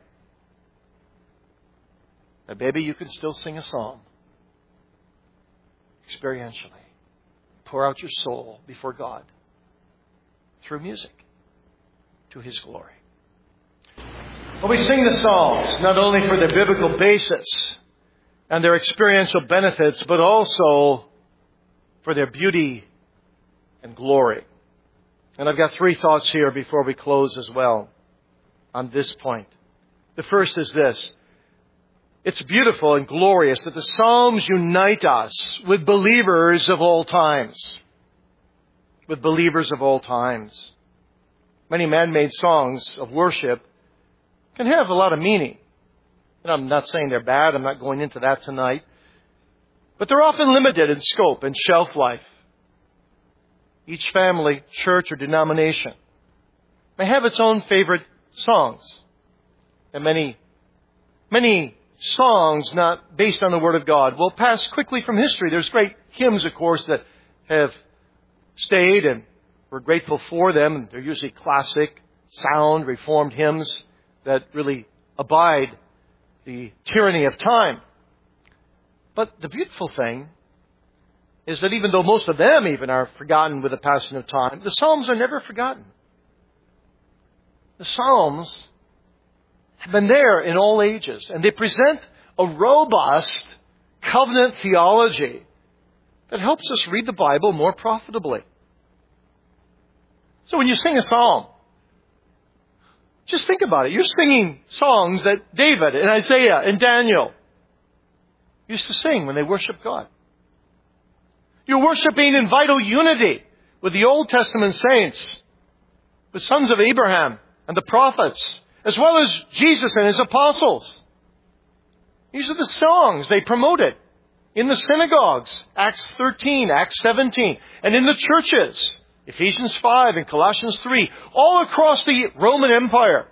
But baby, you can still sing a psalm. Experientially. Pour out your soul before God through music to His glory. Well, we sing the Psalms not only for their biblical basis and their experiential benefits, but also for their beauty and glory. And I've got three thoughts here before we close as well on this point. The first is this. It's beautiful and glorious that the Psalms unite us with believers of all times. With believers of all times. Many man-made songs of worship can have a lot of meaning. And I'm not saying they're bad. I'm not going into that tonight. But they're often limited in scope and shelf life. Each family, church, or denomination may have its own favorite songs. And many, many songs not based on the Word of God will pass quickly from history. There's great hymns, of course, that have stayed, and we're grateful for them. They're usually classic, sound, reformed hymns that really abide the tyranny of time. But the beautiful thing is that even though most of them even are forgotten with the passing of time, the Psalms are never forgotten. The Psalms have been there in all ages, and they present a robust covenant theology that helps us read the Bible more profitably. So when you sing a psalm, just think about it. You're singing songs that David and Isaiah and Daniel used to sing when they worshiped God. You're worshiping in vital unity with the Old Testament saints, the sons of Abraham and the prophets, as well as Jesus and His apostles. These are the songs they promoted in the synagogues, Acts thirteen, Acts seventeen, and in the churches, Ephesians five and Colossians three, all across the Roman Empire.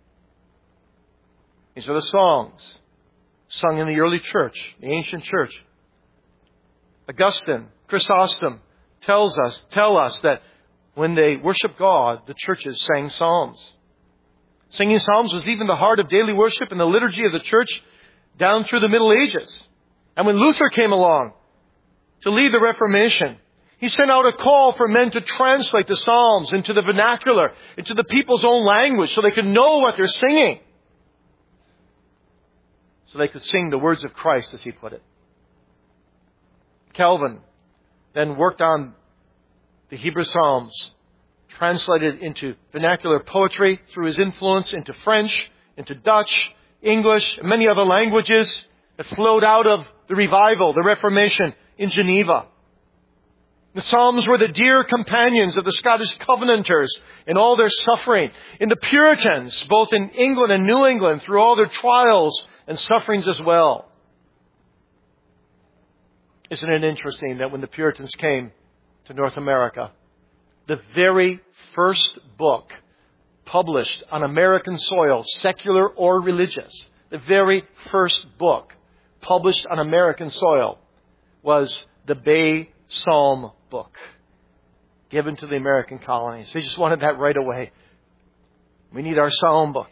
These are the songs sung in the early church, the ancient church. Augustine, Chrysostom tells us, tell us that when they worshiped God, the churches sang psalms. Singing psalms was even the heart of daily worship in the liturgy of the church down through the Middle Ages. And when Luther came along to lead the Reformation, he sent out a call for men to translate the psalms into the vernacular, into the people's own language, so they could know what they're singing. So they could sing the words of Christ, as he put it. Calvin then worked on the Hebrew Psalms, translated into vernacular poetry through his influence into French, into Dutch, English, and many other languages that flowed out of the revival, the Reformation in Geneva. The Psalms were the dear companions of the Scottish Covenanters in all their suffering, in the Puritans, both in England and New England, through all their trials and sufferings as well. Isn't it interesting that when the Puritans came to North America, the very first book published on American soil, secular or religious, the very first book published on American soil was the Bay Psalm book, given to the American colonies. They just wanted that right away. We need our Psalm book.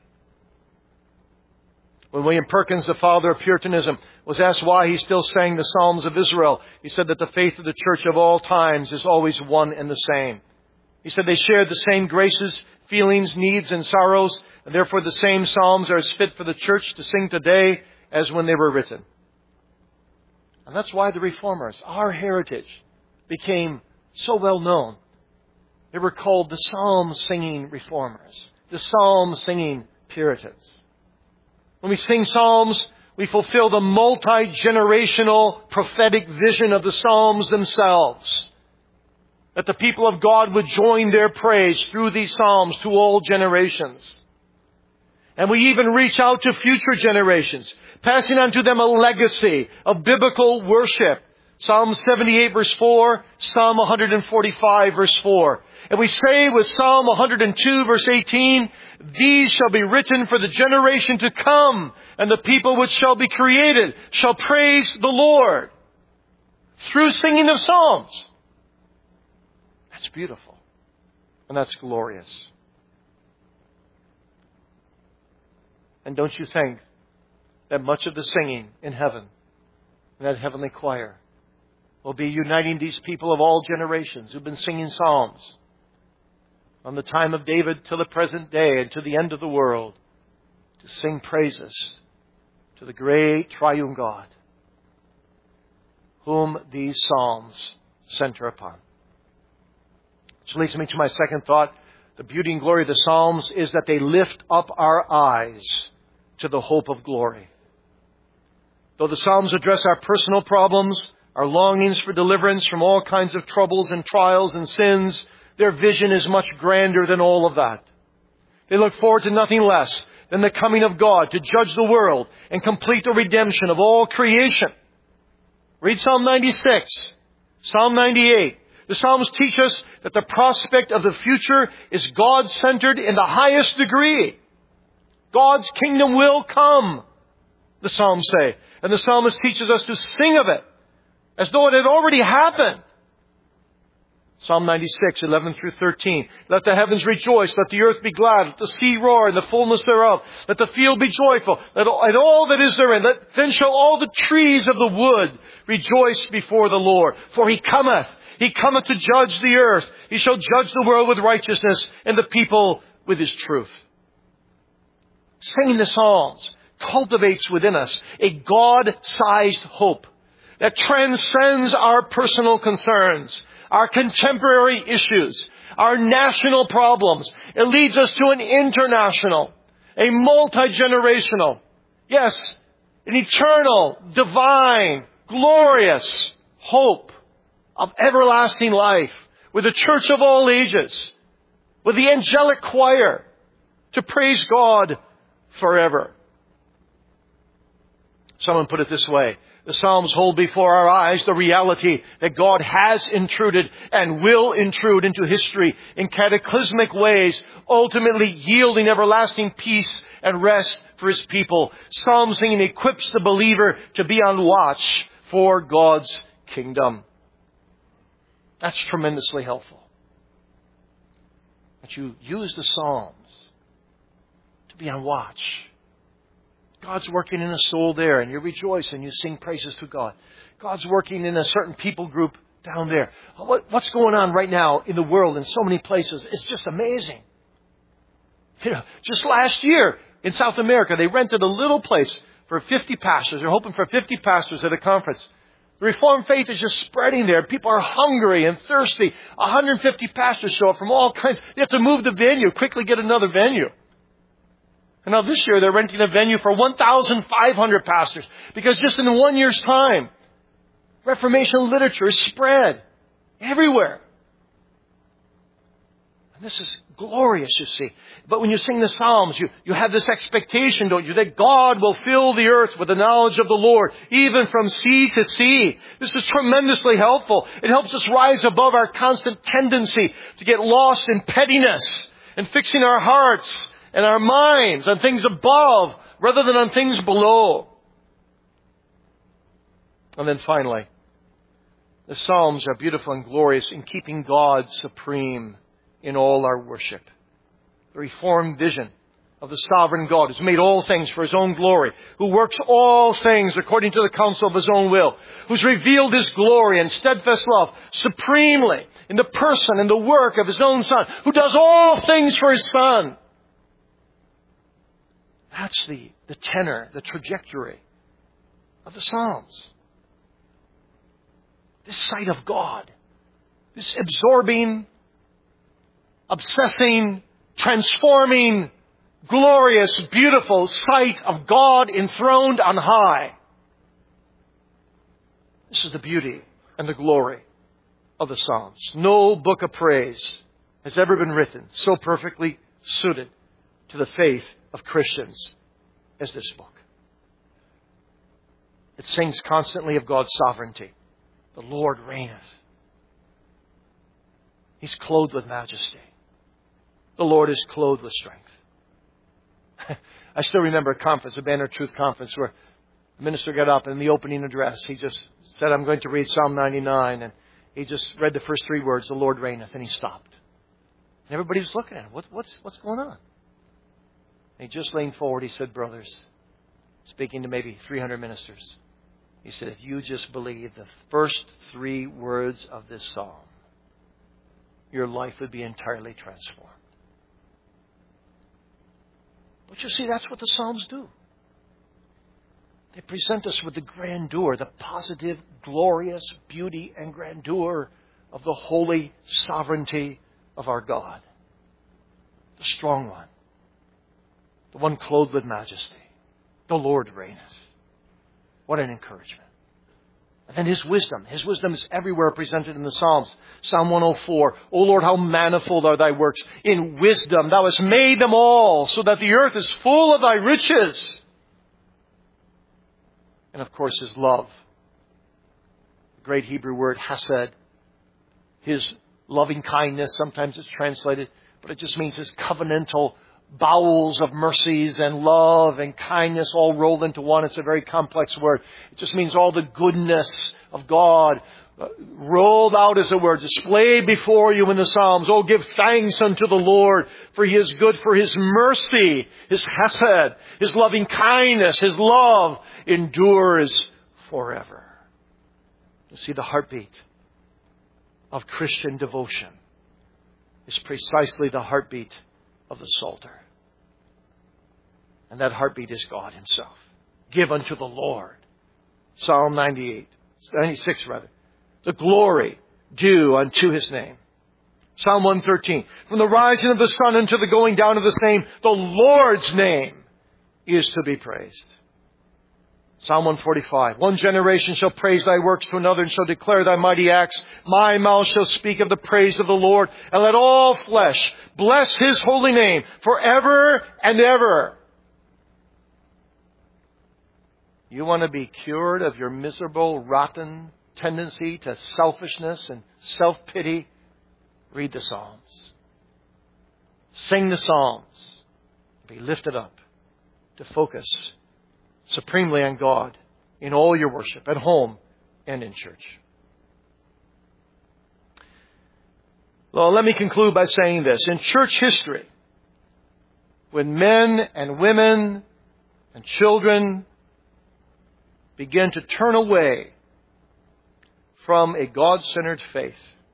When William Perkins, the father of Puritanism, was asked why he still sang the Psalms of Israel, he said that the faith of the church of all times is always one and the same. He said they shared the same graces, feelings, needs, and sorrows, and therefore the same psalms are as fit for the church to sing today as when they were written. And that's why the Reformers, our heritage, became so well known. They were called the psalm-singing Reformers. the psalm singing Puritans. When we sing psalms, we fulfill the multi-generational prophetic vision of the psalms themselves. That the people of God would join their praise through these psalms to all generations. And we even reach out to future generations, passing on to them a legacy of biblical worship. Psalm seventy-eight verse four, Psalm one forty-five verse four. And we say with Psalm one hundred two verse eighteen, these shall be written for the generation to come, and the people which shall be created shall praise the Lord. Through singing of psalms. That's beautiful. And that's glorious. And don't you think that much of the singing in heaven, in that heavenly choir, will be uniting these people of all generations who've been singing psalms from the time of David till the present day and to the end of the world, to sing praises to the great triune God, whom these psalms center upon. Which leads me to my second thought. The beauty and glory of the psalms is that they lift up our eyes to the hope of glory. Though the psalms address our personal problems, our longings for deliverance from all kinds of troubles and trials and sins, their vision is much grander than all of that. They look forward to nothing less than the coming of God to judge the world and complete the redemption of all creation. Read Psalm ninety-six, Psalm ninety-eight. The Psalms teach us that the prospect of the future is God-centered in the highest degree. God's kingdom will come, the Psalms say. And the Psalmist teaches us to sing of it as though it had already happened. Psalm ninety-six, eleven through thirteen. Let the heavens rejoice, let the earth be glad, let the sea roar and the fullness thereof. Let the field be joyful, let all, and all that is therein. Let, then shall all the trees of the wood rejoice before the Lord. For He cometh, He cometh to judge the earth. He shall judge the world with righteousness and the people with His truth. Singing the Psalms cultivates within us a God-sized hope that transcends our personal concerns, our contemporary issues, our national problems. It leads us to an international, a multi-generational, yes, an eternal, divine, glorious hope of everlasting life with the church of all ages, with the angelic choir to praise God forever. Someone put it this way. The Psalms hold before our eyes the reality that God has intruded and will intrude into history in cataclysmic ways, ultimately yielding everlasting peace and rest for His people. Psalm singing equips the believer to be on watch for God's kingdom. That's tremendously helpful. That you use the Psalms to be on watch. God's working in a soul there, and you rejoice and you sing praises to God. God's working in a certain people group down there. What, what's going on right now in the world in so many places? It's just amazing. You know, just last year in South America, they rented a little place for fifty pastors. They're hoping for fifty pastors at a conference. The Reformed faith is just spreading there. People are hungry and thirsty. one hundred fifty pastors show up from all kinds. They have to move the venue, quickly get another venue. And now this year they're renting a venue for one thousand five hundred pastors. Because just in one year's time, Reformation literature is spread everywhere. And this is glorious, you see. But when you sing the Psalms, you, you have this expectation, don't you, that God will fill the earth with the knowledge of the Lord, even from sea to sea. This is tremendously helpful. It helps us rise above our constant tendency to get lost in pettiness and fixing our hearts and our minds on things above rather than on things below. And then finally, the Psalms are beautiful and glorious in keeping God supreme in all our worship. The Reformed vision of the sovereign God who's made all things for His own glory, who works all things according to the counsel of His own will, who's revealed His glory and steadfast love supremely in the person and the work of His own Son, who does all things for His Son. That's the, the tenor, the trajectory of the Psalms. This sight of God, this absorbing, obsessing, transforming, glorious, beautiful sight of God enthroned on high. This is the beauty and the glory of the Psalms. No book of praise has ever been written so perfectly suited to the faith of Christians as this book. It sings constantly of God's sovereignty. The Lord reigneth. He's clothed with majesty. The Lord is clothed with strength. I still remember a conference, a Banner Truth conference, where the minister got up and in the opening address, he just said, I'm going to read Psalm ninety-nine. And he just read the first three words, the Lord reigneth, and he stopped. And everybody was looking at him. What, what's, what's going on? And he just leaned forward. He said, brothers, speaking to maybe three hundred ministers, he said, if you just believe the first three words of this psalm, your life would be entirely transformed. But you see, that's what the Psalms do. They present us with the grandeur, the positive, glorious beauty and grandeur of the holy sovereignty of our God. The strong one. The one clothed with majesty. The Lord reigneth. What an encouragement. And then His wisdom. His wisdom is everywhere presented in the Psalms. Psalm one oh four. O Lord, how manifold are Thy works. In wisdom Thou hast made them all, so that the earth is full of Thy riches. And of course His love. The great Hebrew word hesed. His loving kindness. Sometimes it's translated, but it just means His covenantal bowels of mercies and love and kindness all rolled into one. It's a very complex word. It just means all the goodness of God uh, rolled out, as it were, displayed before you in the Psalms. Oh, give thanks unto the Lord, for He is good, for His mercy, His hesed, His loving kindness, His love endures forever. You see, the heartbeat of Christian devotion is precisely the heartbeat of the Psalter. And that heartbeat is God Himself. Give unto the Lord. Psalm ninety-eight, ninety-six rather. The glory due unto His name. Psalm one thirteen. From the rising of the sun unto the going down of the same, the Lord's name is to be praised. Psalm one forty-five. One generation shall praise Thy works to another and shall declare Thy mighty acts. My mouth shall speak of the praise of the Lord, and let all flesh bless His holy name forever and ever. You want to be cured of your miserable, rotten tendency to selfishness and self-pity? Read the Psalms. Sing the Psalms. Be lifted up to focus supremely on God in all your worship, at home and in church. Well, let me conclude by saying this. In church history, when men and women and children begin to turn away from a God-centered faith,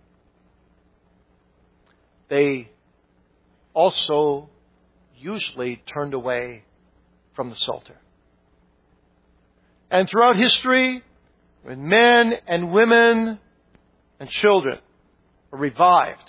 they also usually turned away from the Psalter. And throughout history, when men and women and children were revived,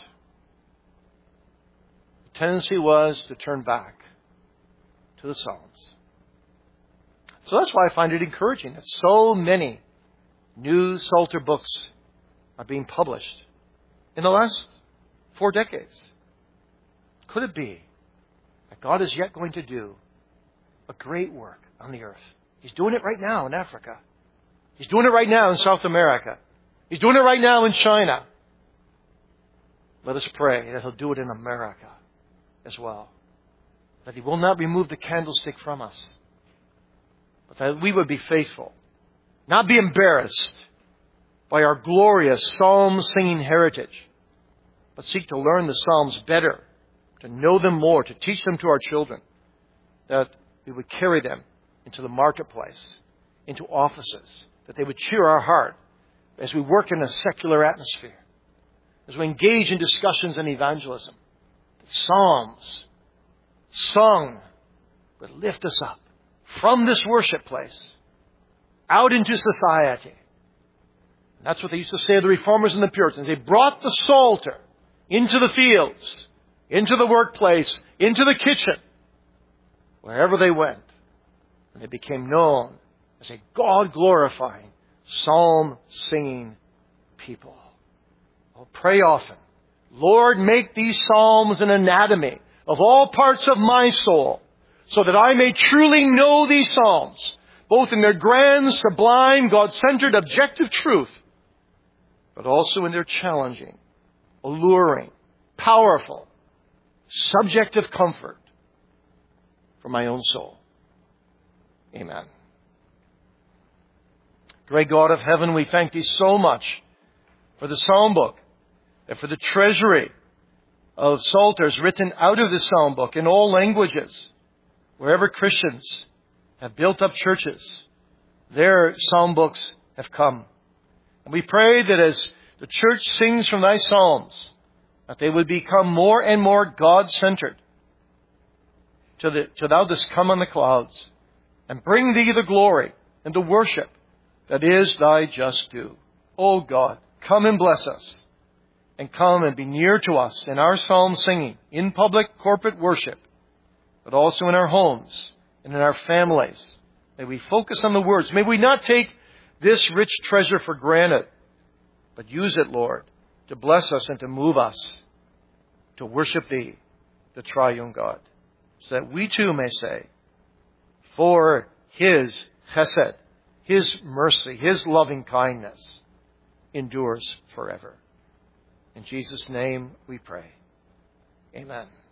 the tendency was to turn back to the Psalms. So that's why I find it encouraging that so many new Psalter books are being published in the last four decades. Could it be that God is yet going to do a great work on the earth? He's doing it right now in Africa. He's doing it right now in South America. He's doing it right now in China. Let us pray that He'll do it in America as well. That He will not remove the candlestick from us. But that we would be faithful. Not be embarrassed by our glorious psalm-singing heritage. But seek to learn the Psalms better. To know them more. To teach them to our children. That we would carry them into the marketplace, into offices, that they would cheer our heart as we work in a secular atmosphere, as we engage in discussions and evangelism. The Psalms sung would lift us up from this worship place out into society. And that's what they used to say of the Reformers and the Puritans. They brought the Psalter into the fields into the workplace, into the kitchen, wherever they went. And they became known as a God-glorifying, psalm-singing people. I'll pray often, Lord, make these psalms an anatomy of all parts of my soul, so that I may truly know these psalms, both in their grand, sublime, God-centered, objective truth, but also in their challenging, alluring, powerful, subjective comfort for my own soul. Amen. Great God of heaven, we thank Thee so much for the Psalm book and for the treasury of psalters written out of the Psalm book in all languages. Wherever Christians have built up churches, their Psalm books have come. And we pray that as the church sings from Thy Psalms, that they would become more and more God-centered, till, the, till Thou dost come on the clouds and bring Thee the glory and the worship that is Thy just due. O God, come and bless us, and come and be near to us in our psalm singing, in public corporate worship, but also in our homes and in our families. May we focus on the words. May we not take this rich treasure for granted, but use it, Lord, to bless us and to move us to worship Thee, the triune God, so that we too may say, for His chesed, His mercy, His loving kindness endures forever. In Jesus' name we pray. Amen.